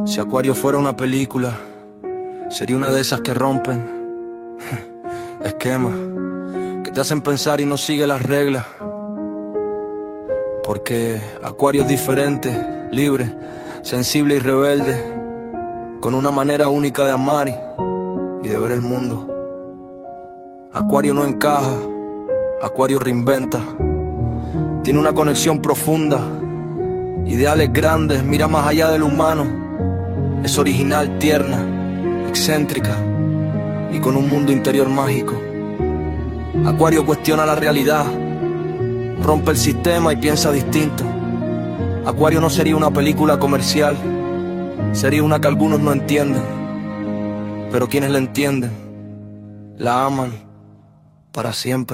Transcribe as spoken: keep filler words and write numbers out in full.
Si Acuario fuera una película, sería una de esas que rompen esquemas, que te hacen pensar y no sigue las reglas. Porque Acuario es diferente, libre, sensible y rebelde, con una manera única de amar y, y de ver el mundo. Acuario no encaja, Acuario reinventa. Tiene una conexión profunda, ideales grandes, mira más allá del humano. Es original, tierna, excéntrica y con un mundo interior mágico. Acuario cuestiona la realidad, rompe el sistema y piensa distinto. Acuario no sería una película comercial, sería una que algunos no entienden, pero quienes la entienden, la aman para siempre.